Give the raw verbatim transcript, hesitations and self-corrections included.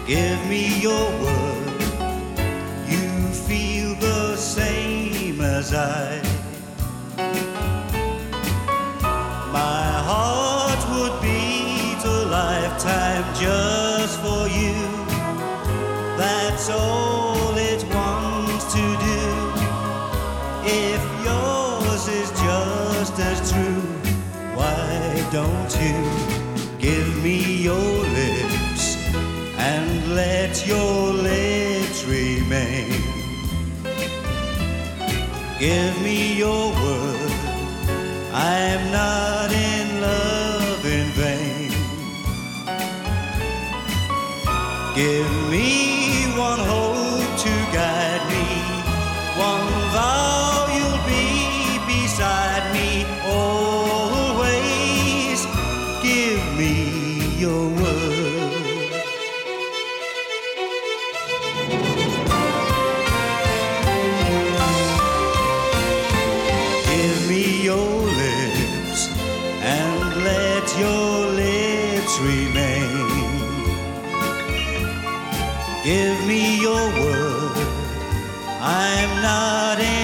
Give me your word, you feel the same as I. My heart would beat a lifetime just for you. That's all it wants to do. If yours is just as true, why don't you give me your lips and let your lips remain? Give me your word, I'm not in love in vain. Give me one hope to guide me, one vow you'll be beside me always. Give me your word. Give me your lips and let your lips remain. Give me your word, I'm not in